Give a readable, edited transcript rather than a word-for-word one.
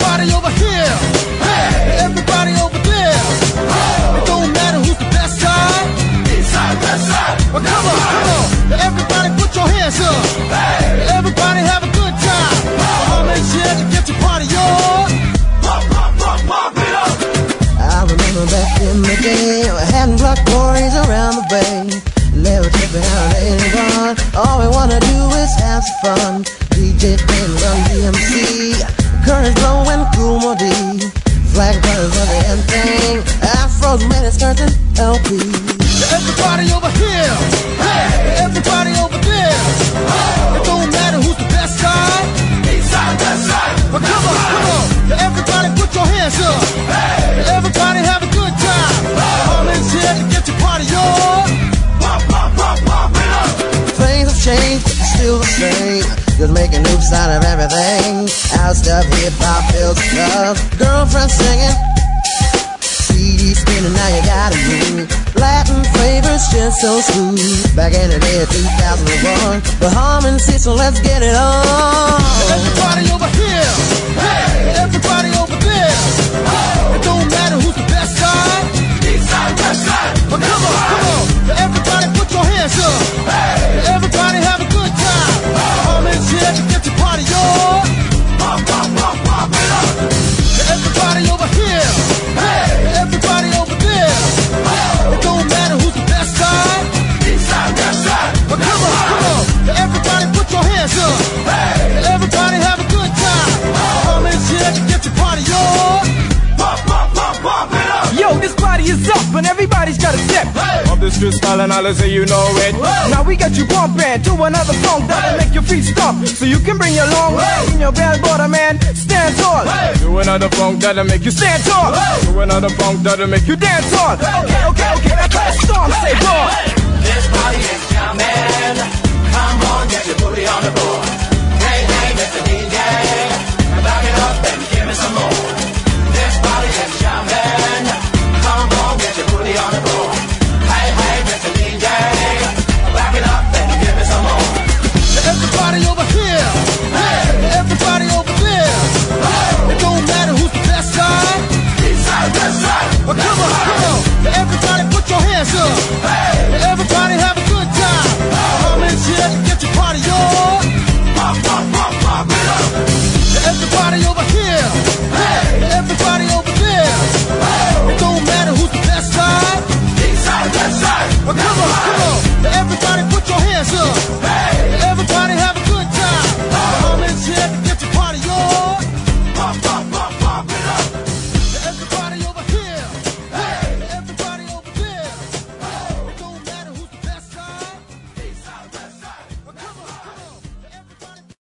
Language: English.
Everybody over here, hey, everybody over there. It don't matter who's the best side, east side, west side. Well, come on, come on. Everybody put your hands up. Hey, everybody have a good time. I'll make sure to get your party on. Pump, pump, pump, pump it up. I remember back in the day, having block parties around the bay. Never tripping out anyone. All we wanna do is have some fun. DJ playing run DMC, curtains blowing cool more D. Flag runners for the end thing. Afros, mini skirts and LP. Everybody over here, hey, everybody over there. It don't matter who's the best side, east side, west side. But come on, come on. Everybody put your hands up. Hey, everybody have a good time. All in here to get your party on. Pump, pump, pump, pump it up. Things have changed, but they're still the same. Just making oops out of everything. Out stuff, hip-hop, fills the club. Girlfriend singing, CD spinning, now you gotta move. Latin flavors just so smooth. Back in the day of 2001, we're humming, so let's get it on. Everybody over here, hey, everybody over there. It don't matter who's the best side, east side, west side. But come on, come on. Everybody put your hands up. Hey, everybody have a good time. All in here to get your party on. Pump, pump, pump, pump it up. Everybody over here, hey, everybody over there. It don't matter who's the best side, east side, west side. But come on, come on. Everybody put your hands up. Hey, everybody have a good time. All in here to get your party on. Pump, pump, pump, pump it up. Yo, this party is up and everybody's got a step. Hey. Of this crystal and I'll say you know it. Hey. Now we got you bumping to another funk that'll make your feet stomp, so you can bring your long way in your bell border, man. Stand tall. Hey. Do another funk that'll make you stand tall. Hey. Do another funk that'll make you dance tall. Hey. Okay, that's how the storm say, boy. This party is jamming. Come on, get your booty on the board.